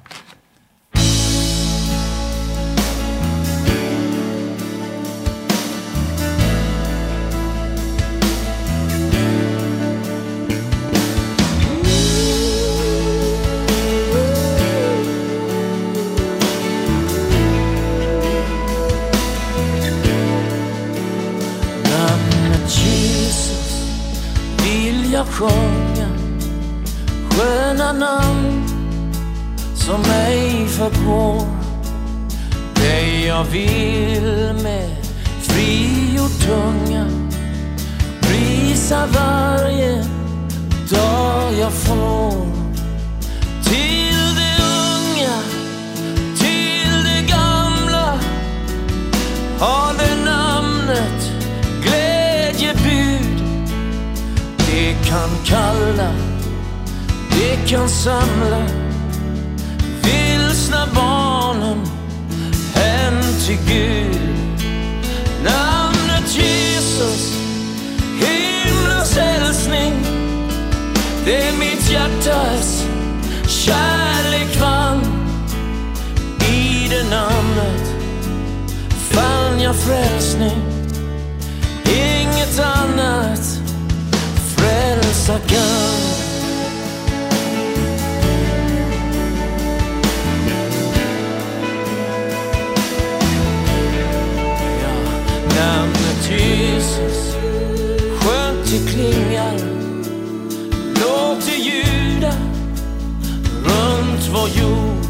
E: Namnet Jesus vill jag sjunga, sköna namn som ej förgår. Det jag vill med frigjord tunga prisa varje dag jag får. Till det unga, till det gamla har det namnet glädjebud. Det kan kalla, det kan samla vilsna barnen hem till Gud. Namnet Jesus, himlens hälsning, det är mitt hjärtas kärlek vann. I det namnet fann jag frälsning, inget annat frälsa kan. Ja, namnet Jesus, skönt det klingar, låt det ljuda runt vår jord.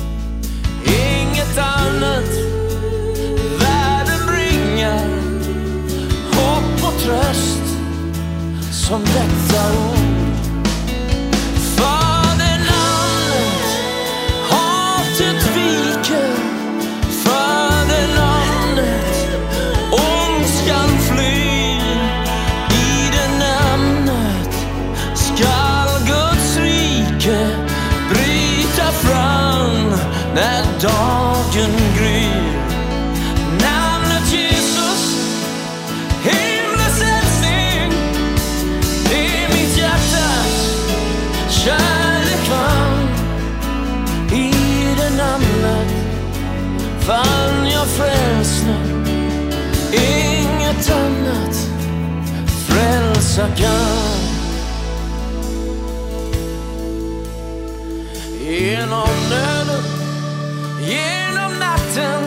E: Inget annat världen bringar hopp och tröst som detta ord. För det namnet hatet viker, för det namnet ondskan flyr. I det namnet skall Guds rike bryta fram när dagen gryr. Namnet Jesus, himlens älskling, det är mitt hjärtas kärlek vann. I det namnet fann jag frälsning, inget annat frälsa kan. Genom nöden, genom natten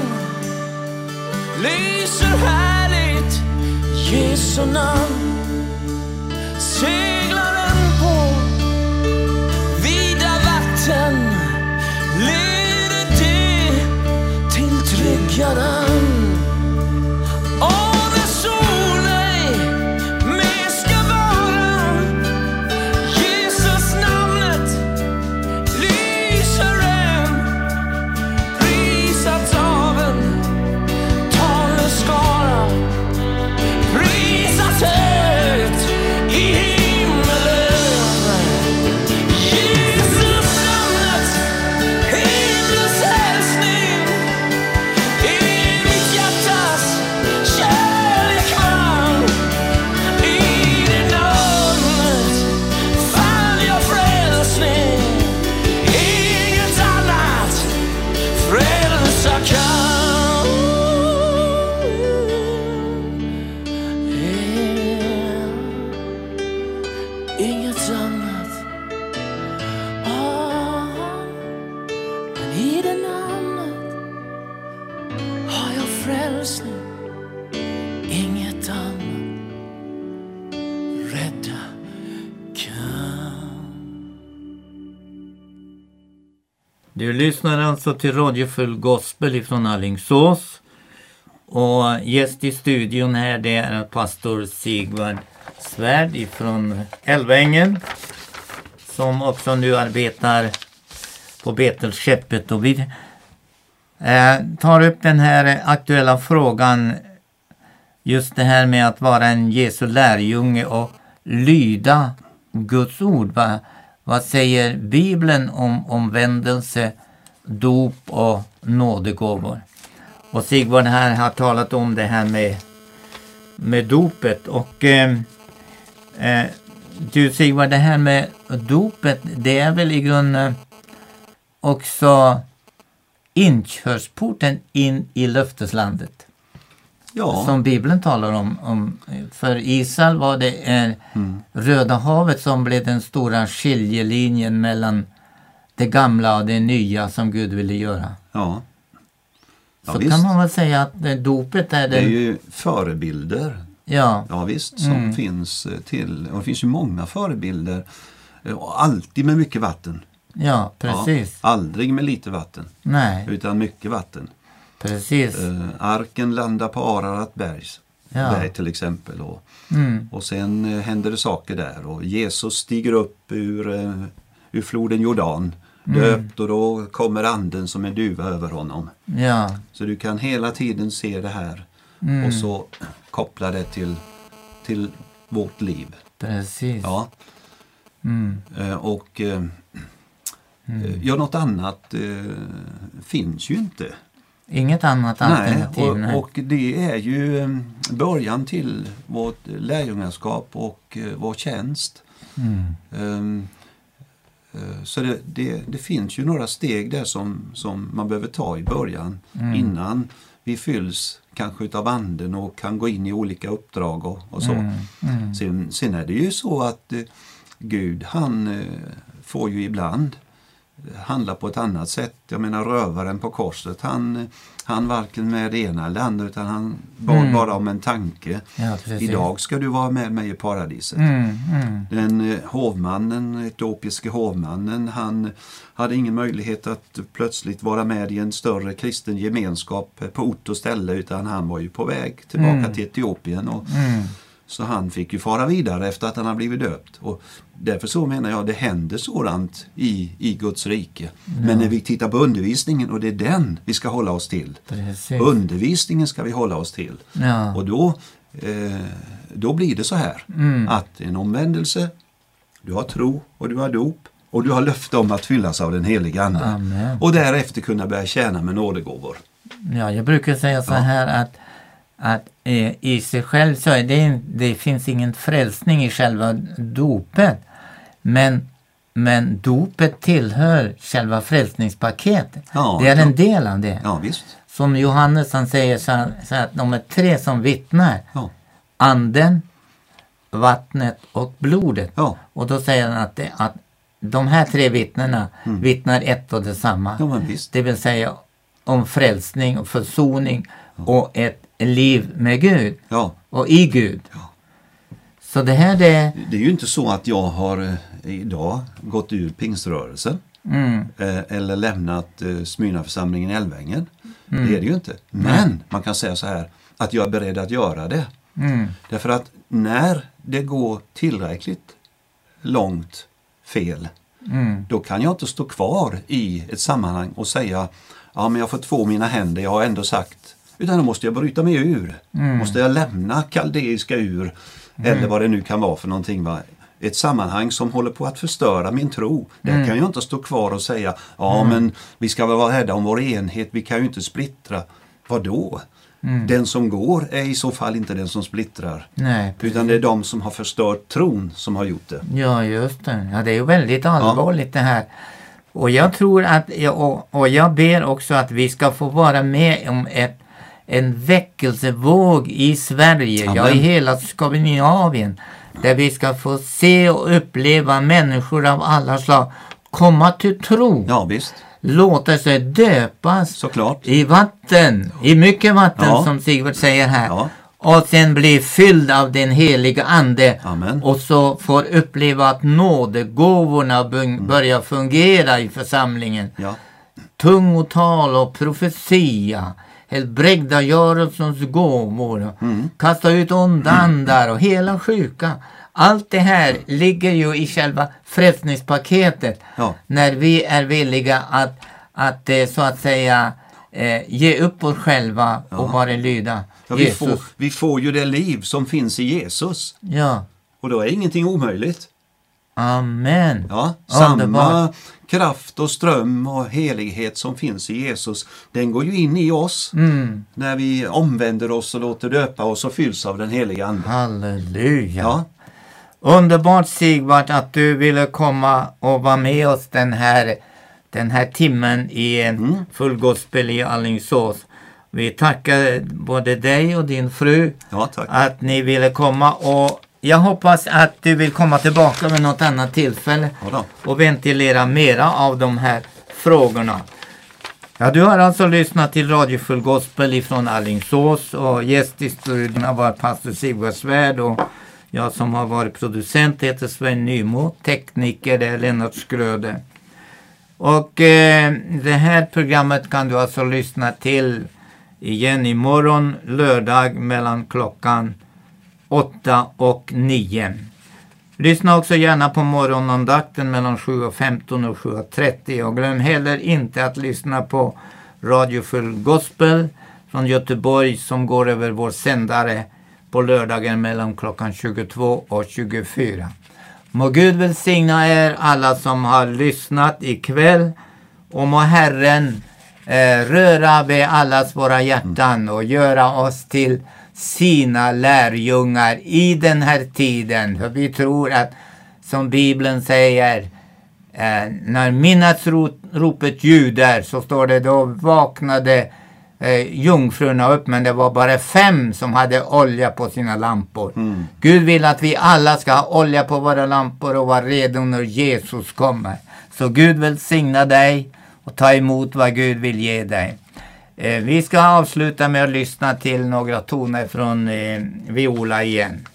E: lyser härligt Jesu namn. Seglar den på vida vatten leder det till trygga namn. Och när solen med ska vara, Jesus namnet lyser än, prisats av en taleskara, prisats högt i himlen.
A: Du lyssnar alltså till Radiofull Gospel ifrån Alingsås. Och gäst i studion här, det är pastor Sigvard Svärd ifrån Älvängen, som också nu arbetar på Betelskeppet. Och vi eh, tar upp den här aktuella frågan, just det här med att vara en Jesu lärjunge och lyda Guds ord. Va? Vad säger Bibeln om omvändelse, dop och nådegåvor? Och Sigvard här har talat om det här med, med dopet. Och eh, eh, du Sigvard, det här med dopet, det är väl i grunden också inkörsporten in i löfteslandet.
C: Ja.
A: Som Bibeln talar om. om för Israel var det eh, mm. Röda havet som blev den stora skiljelinjen mellan det gamla och det nya som Gud ville göra.
C: Ja. Ja,
A: så
C: visst.
A: kan man väl säga att eh, dopet är det.
C: Det är ju förebilder.
A: Ja.
C: Ja visst, som
A: Mm.
C: finns till. Och det finns ju många förebilder. Och alltid med mycket vatten.
A: Ja, precis.
C: Ja, aldrig med lite vatten.
A: Nej,
C: Utan mycket vatten.
A: precis.
C: Eh, arken landar på Ararat bergs,
A: Ja.
C: berg till exempel. Och,
A: Mm.
C: och sen eh, händer det saker där. Och Jesus stiger upp ur, eh, ur floden Jordan. Döpt, och då kommer anden som en duva över honom.
A: Ja.
C: Så du kan hela tiden se det här.
A: Mm.
C: Och så koppla det till, till vårt liv.
A: Precis.
C: Ja.
A: Mm.
C: Eh, och eh, mm. ja, något annat eh, finns ju inte.
A: Inget annat
C: Nej,
A: alternativ.
C: och,
A: nej.
C: och det är ju eh, början till vårt lärjungaskap och eh, vår tjänst.
A: Mm.
C: Um, eh, så det, det, det finns ju några steg där som, som man behöver ta i början
A: Mm.
C: innan vi fylls kanske utav anden och kan gå in i olika uppdrag och, och så.
A: Mm. Mm.
C: Sen, sen är det ju så att eh, Gud, han eh, får ju ibland handla på ett annat sätt. Jag menar rövaren på korset, han, han varken med det ena eller det andra, utan han bad
A: Mm.
C: bara om en tanke.
A: Ja, precis.
C: Idag ska du vara med mig i paradiset.
A: Mm. Mm.
C: Den eh, hovmannen, etiopiske hovmannen, han hade ingen möjlighet att plötsligt vara med i en större kristen gemenskap på ort och ställe, utan han var ju på väg tillbaka
A: Mm.
C: till Etiopien. Och,
A: Mm.
C: så han fick ju fara vidare efter att han har blivit döpt. Och därför så menar jag, det händer sådant i, i Guds rike. Men när vi tittar på undervisningen, och det är den vi ska hålla oss till.
A: Precis.
C: Undervisningen ska vi hålla oss till.
A: Ja.
C: Och då, eh, då blir det så här.
A: Mm.
C: Att en omvändelse, du har tro och du har dop. Och du har löfte om att fyllas av den heliga ande.
A: Amen.
C: Och därefter kunna börja tjäna med nådegåvor.
A: Ja, jag brukar säga så
C: Ja.
A: här att, att eh, i sig själv så är det, det finns ingen frälsning i själva dopet. Men, men dopet tillhör själva frälsningspaketet.
C: Ja,
A: det är
C: ja.
A: en del av det.
C: Ja, visst.
A: Som Johannes han säger så, här, så här att de är tre som vittnar.
C: Ja.
A: Anden, vattnet och blodet.
C: Ja.
A: Och då säger han att, det, att de här tre vittnena
C: Mm.
A: vittnar ett och detsamma.
C: Ja, men visst.
A: Det vill säga om frälsning och försoning och ett liv med Gud
C: Ja.
A: och i Gud.
C: Ja.
A: Så det här det...
C: Det är ju inte så att jag har eh, idag gått ur pingströrelsen.
A: Mm,
C: eh, Eller lämnat eh, Smyrnaförsamlingen i Älvängen.
A: Mm.
C: Det är det ju inte. Men man kan säga så här, att jag är beredd att göra det.
A: mm,
C: Därför att när det går tillräckligt långt fel,
A: mm,
C: då kan jag inte stå kvar i ett sammanhang och säga, ja men jag får två mina händer, jag har ändå sagt. Utan då måste jag bryta mig ur.
A: Mm.
C: Måste jag lämna kaldeiska ur, eller vad det nu kan vara för någonting, va? Ett sammanhang som håller på att förstöra min tro. Där
A: Mm.
C: kan jag inte stå kvar och säga, ja men vi ska väl vara rädda om vår enhet, vi kan ju inte splittra. Vadå?
A: Mm.
C: Den som går är i så fall inte den som splittrar.
A: nej.
C: Utan det är de som har förstört tron som har gjort det.
A: Ja, just det. Ja, det är ju väldigt allvarligt det här. Och jag tror att, och, och jag ber också att vi ska få vara med om ett, en väckelsevåg i Sverige,
C: Amen.
A: ja i hela Skandinavien, där vi ska få se och uppleva människor av alla slag komma till tro,
C: Ja visst,
A: låta sig döpas
C: såklart.
A: i vatten, i mycket vatten
C: Ja.
A: som Sigvard säger här.
C: Ja.
A: Och sen bli fylld av den heliga ande.
C: Amen.
A: Och så får uppleva att nådegåvorna bung- börjar fungera i församlingen.
C: Ja.
A: tungotal och profetia, helbrägdagörelsens gåvor, mm. kasta ut onda andar och hela sjuka. Allt det här ligger ju i själva frälsningspaketet, ja. När vi är villiga att, att så att säga eh, ge upp oss själva, ja. Och bara lyda
C: ja, vi, får, vi får ju det liv som finns i Jesus.
A: Ja.
C: Och då är ingenting omöjligt.
A: Amen.
C: Ja, samma kraft och ström och helighet som finns i Jesus, den går ju in i oss mm. när vi omvänder oss och låter döpa oss och fylls av den heliga ande.
A: Halleluja. Ja. Underbart, Sigvard, att du ville komma och vara med oss den här, den här timmen i mm. Full Gospel i Alingsås. Vi tackar både dig och din fru,
C: ja, tack.
A: Att ni ville komma, och jag hoppas att du vill komma tillbaka med något annat tillfälle, ja, och ventilera mera av de här frågorna. Ja, du har alltså lyssnat till Radio Full Gospel ifrån Alingsås, och gäst i studion har varit pastor Sigvard Svärd, och jag som har varit producent heter Sven Nymo, tekniker det är Lennart Skröder. Och eh, det här programmet kan du alltså lyssna till igen imorgon lördag mellan klockan åtta och nio. Lyssna också gärna på morgonandakten mellan sju och femton och sju och trettio, och glöm heller inte att lyssna på Radio Full Gospel från Göteborg som går över vår sändare på lördagen mellan klockan tjugotvå och tjugofyra. Må Gud välsigna er alla som har lyssnat ikväll, och må Herren eh, röra vid allas våra hjärtan och göra oss till sina lärjungar i den här tiden. För vi tror att, som Bibeln säger, eh, när minnesropet ljuder, så står det, då vaknade eh, jungfrurna upp, men det var bara fem som hade olja på sina lampor. Mm. Gud vill att vi alla ska ha olja på våra lampor och vara redo när Jesus kommer. Så Gud välsigna dig och ta emot vad Gud vill ge dig. Eh, vi ska avsluta med att lyssna till några toner från eh, Viola igen.